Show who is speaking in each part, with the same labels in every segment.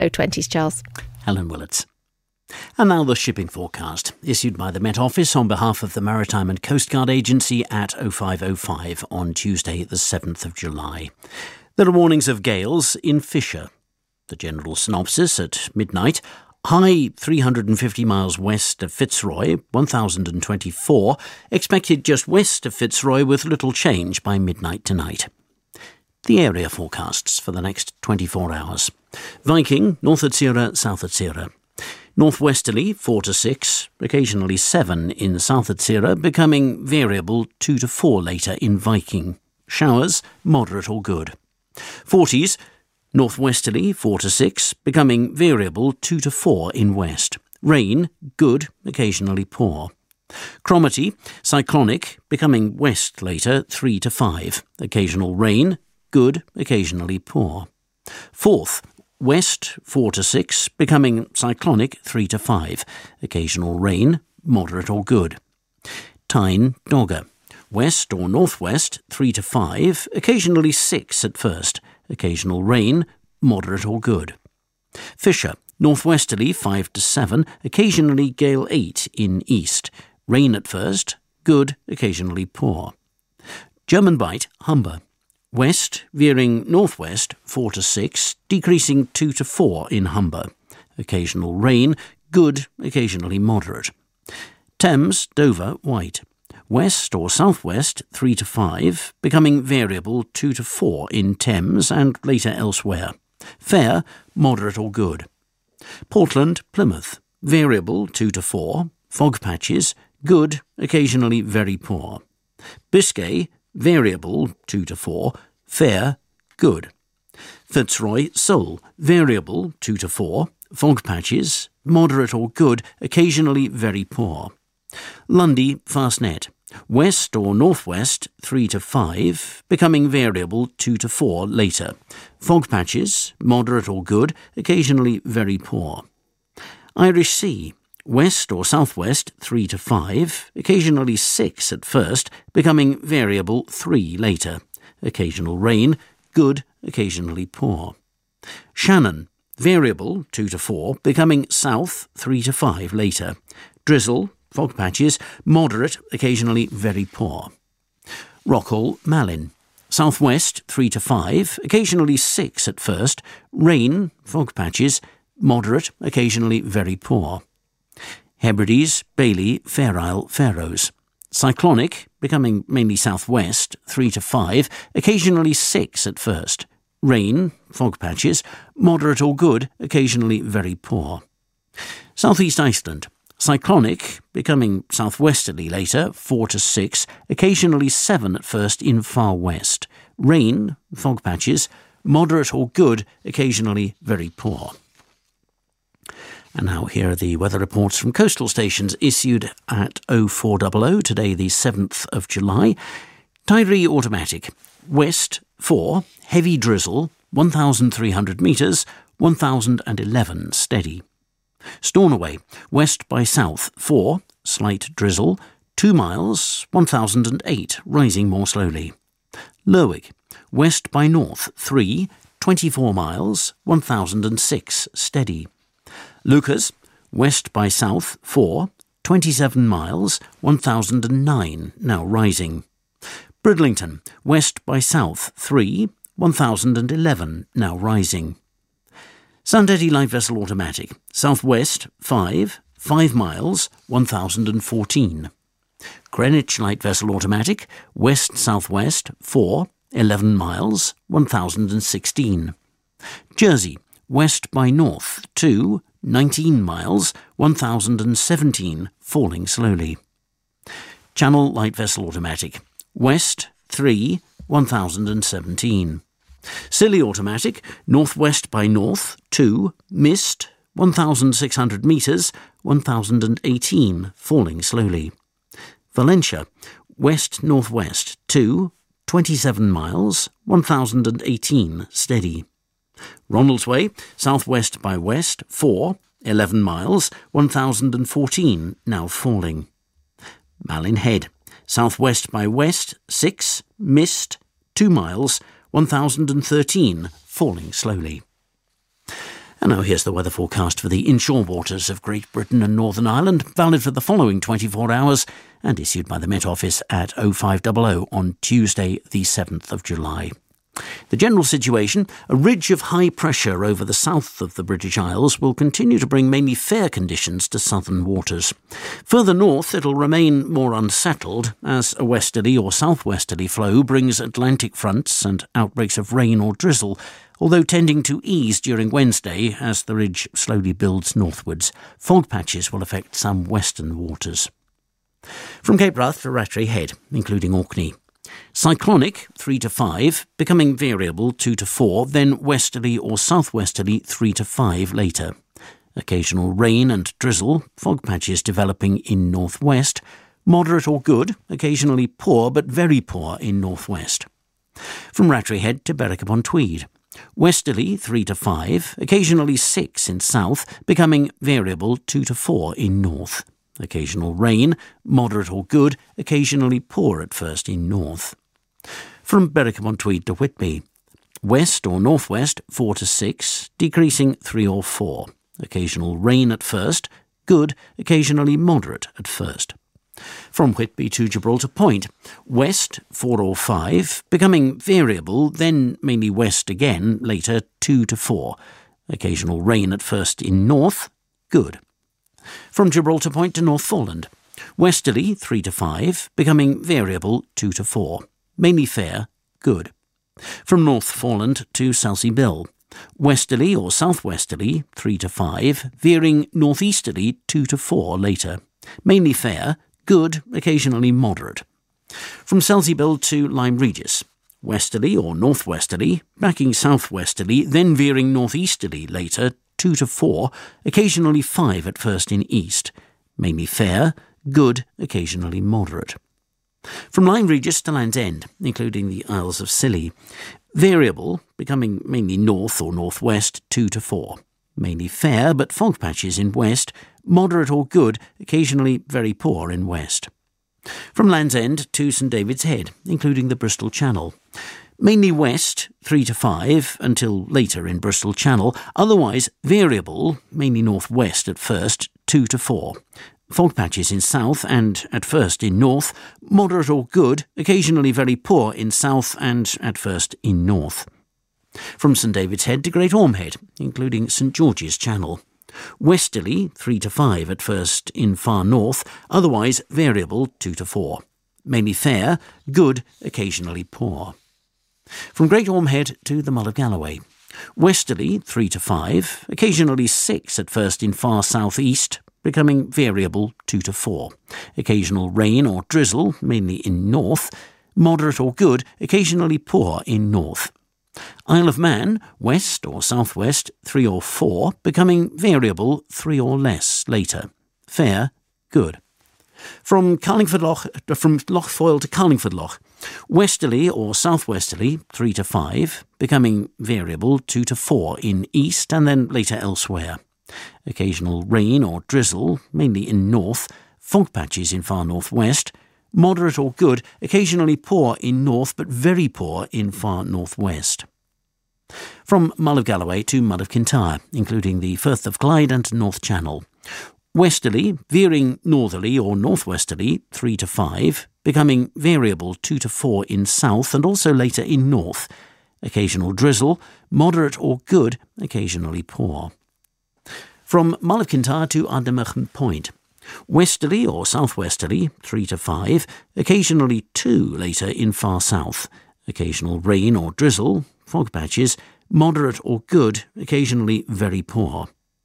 Speaker 1: 020s, Charles.
Speaker 2: Helen Willets. And now the shipping forecast, issued by the Met Office on behalf of the Maritime and Coast Guard Agency at 05:05 on Tuesday the 7th of July. There are warnings of gales in Fisher. The general synopsis at midnight: high 350 miles west of Fitzroy, 1024, expected just west of Fitzroy with little change by midnight tonight. The area forecasts for the next 24 hours. Viking, north at Sierra, south at Sierra. Northwesterly, 4 to 6, occasionally 7 in south at Sierra, becoming variable 2 to 4 later in Viking. Showers, moderate or good. 40s, northwesterly, 4 to 6, becoming variable 2 to 4 in west. Rain, good, occasionally poor. Cromarty, cyclonic, becoming west later, 3 to 5. Occasional rain, good, occasionally poor. Forth, west, 4 to 6, becoming cyclonic, 3 to 5. Occasional rain, moderate or good. Tyne, Dogger, west or northwest, 3 to 5, occasionally 6 at first. Occasional rain, moderate or good. Fisher, northwesterly, 5 to 7, occasionally gale 8 in east. Rain at first, good, occasionally poor. German Bight, Humber, west, veering northwest, 4 to 6, decreasing 2 to 4 in Humber. Occasional rain, good, occasionally moderate. Thames, Dover, White, west or southwest, 3 to 5, becoming variable 2 to 4 in Thames and later elsewhere. Fair, moderate or good. Portland, Plymouth, variable 2 to 4, fog patches, good, occasionally very poor. Biscay, variable 2 to 4, fair, good. Fitzroy, Seoul, variable 2 to 4, fog patches, moderate or good, occasionally very poor. Lundy, Fastnet, west or northwest, 3 to 5, becoming variable 2 to 4 later. Fog patches, moderate or good, occasionally very poor. Irish Sea, west or southwest, 3 to 5, occasionally 6 at first, becoming variable 3 later. Occasional rain, good, occasionally poor. Shannon, variable 2 to 4, becoming south 3 to 5 later. Drizzle, fog patches, moderate, occasionally very poor. Rockall, Malin, southwest 3 to 5, occasionally 6 at first. Rain, fog patches, moderate, occasionally very poor. Hebrides, Bailey, Fair Isle, Faroes. Cyclonic, becoming mainly southwest, 3 to 5, occasionally 6 at first. Rain, fog patches, moderate or good, occasionally very poor. Southeast Iceland, cyclonic, becoming southwesterly later, 4 to 6, occasionally 7 at first in far west. Rain, fog patches, moderate or good, occasionally very poor. And now here are the weather reports from coastal stations issued at 0400 today, the 7th of July. Tiree automatic, west 4, heavy drizzle, 1,300 metres, 1,011 steady. Stornoway, west by south 4, slight drizzle, 2 miles, 1,008, rising more slowly. Lerwick, west by north 3, 24 miles, 1,006, steady. Lucas, west by south 4, 27 miles, 1,009, now rising. Bridlington, west by south 3, 1,011, now rising. Sandetty light vessel automatic, southwest 5, 5 miles, 1,014. Greenwich light vessel automatic, west-southwest 4, 11 miles, 1,016. Jersey, west by north 2, 19 miles, 1,017, falling slowly. Channel light vessel automatic, west 3, 1,017. Scilly automatic, northwest by north 2, mist, 1,600 metres, 1,018, falling slowly. Valentia, west-northwest 2, 27 miles, 1,018, steady. Ronaldsway, southwest by west 4, 11 miles, 1,014, now falling. Malin Head, southwest by west 6, mist, 2 miles, 1,013, falling slowly. And now here's the weather forecast for the inshore waters of Great Britain and Northern Ireland, valid for the following 24 hours and issued by the Met Office at 0500 on Tuesday the 7th of July. The general situation, a ridge of high pressure over the south of the British Isles, will continue to bring mainly fair conditions to southern waters. Further north, it'll remain more unsettled as a westerly or southwesterly flow brings Atlantic fronts and outbreaks of rain or drizzle, although tending to ease during Wednesday as the ridge slowly builds northwards. Fog patches will affect some western waters. From Cape Wrath to Rattray Head, including Orkney. Cyclonic 3 to 5, becoming variable 2 to 4, then westerly or southwesterly 3 to 5 later. Occasional rain and drizzle, fog patches developing in northwest. Moderate or good, occasionally poor but very poor in northwest. From Rattray Head to Berwick-upon-Tweed. Westerly 3 to 5, occasionally 6 in south, becoming variable 2 to 4 in north. Occasional rain, moderate or good, occasionally poor at first in north. From Berwick-upon-Tweed to Whitby. West or northwest 4 to 6, decreasing 3 or 4. Occasional rain at first, good, occasionally moderate at first. From Whitby to Gibraltar Point. West 4 or 5, becoming variable, then mainly west again, later 2 to 4. Occasional rain at first in north, good. From Gibraltar Point to Northforeland. Westerly 3 to 5, becoming variable 2 to 4. Mainly fair, good. From Northforeland to Selsey Bill. Westerly or southwesterly 3 to 5, veering northeasterly 2 to 4 later. Mainly fair, good, occasionally moderate. From Selsey Bill to Lyme Regis. Westerly or northwesterly, backing southwesterly, then veering northeasterly later 2 to 4, occasionally 5 at first in east. Mainly fair, good, occasionally moderate. From Lyme Regis to Land's End, including the Isles of Scilly. Variable, becoming mainly north or northwest 2 to 4. Mainly fair, but fog patches in west. Moderate or good, occasionally very poor in west. From Land's End to St David's Head, including the Bristol Channel. Mainly west 3 to 5 until later in Bristol Channel, otherwise variable, mainly northwest at first 2 to 4. Fog patches in south and at first in north, moderate or good, occasionally very poor in south and at first in north. From St David's Head to Great Orme Head, including St George's Channel. Westerly 3 to 5 at first in far north, otherwise variable 2 to 4. Mainly fair, good, occasionally poor. From Great Orme Head to the Mull of Galloway. Westerly 3 to 5, occasionally 6 at first in far southeast, becoming variable 2 to 4. Occasional rain or drizzle, mainly in north. Moderate or good, occasionally poor in north. Isle of Man, west or southwest 3 or 4, becoming variable 3 or less later. Fair, good. From Lochfoyle to Carlingford Loch. Westerly or southwesterly 3 to 5, becoming variable 2 to 4 in east and then later elsewhere. Occasional rain or drizzle, mainly in north. Fog patches in far northwest. Moderate or good, occasionally poor in north but very poor in far northwest. From Mull of Galloway to Mull of Kintyre, including the Firth of Clyde and North Channel. Westerly, veering northerly or northwesterly 3 to 5, becoming variable 2 to 4 in south and also later in north. Occasional drizzle, moderate or good, occasionally poor. From Mull of Kintyre to Ardnamurchan Point. Westerly or southwesterly 3 to 5, occasionally 2 later in far south. Occasional rain or drizzle, fog patches, moderate or good, occasionally very poor.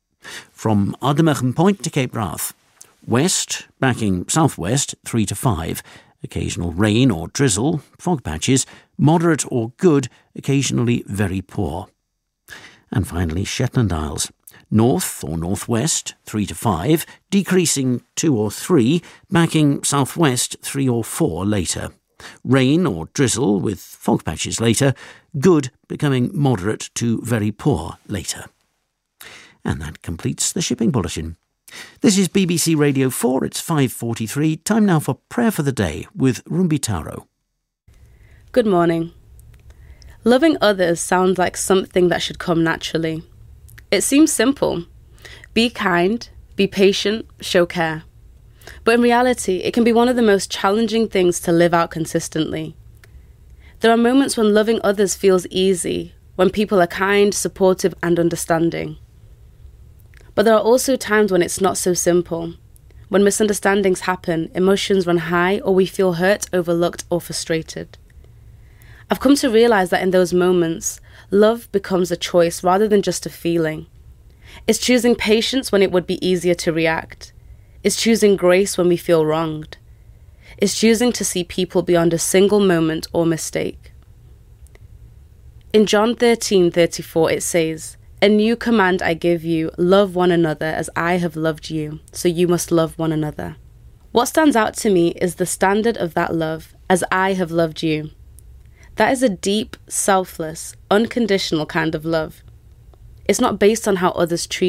Speaker 2: From Ardnamurchan Point to Cape Wrath. West, backing southwest 3 to 5, occasional rain or drizzle, fog patches, moderate or good, occasionally very poor. And finally Shetland Isles. North or northwest 3 to 5, decreasing 2 or 3, backing southwest 3 or 4 later. Rain or drizzle with fog patches later, good becoming moderate to very poor later. And that completes the shipping bulletin. This is BBC Radio 4, it's 5:43, time now for Prayer for the Day with Rumbi Taro.
Speaker 1: Good morning. Loving others sounds like something that should come naturally. It seems simple. Be kind, be patient, show care. But in reality, it can be one of the most challenging things to live out consistently. There are moments when loving others feels easy, when people are kind, supportive, and understanding. But there are also times when it's not so simple. When misunderstandings happen, emotions run high, or we feel hurt, overlooked, or frustrated. I've come to realize that in those moments, love becomes a choice rather than just a feeling. It's choosing patience when it would be easier to react. It's choosing grace when we feel wronged. It's choosing to see people beyond a single moment or mistake. In John 13:34, it says, "A new command I give you, love one another as I have loved you, so you must love one another." What stands out to me is the standard of that love, as I have loved you. That is a deep, selfless, unconditional kind of love. It's not based on how others treat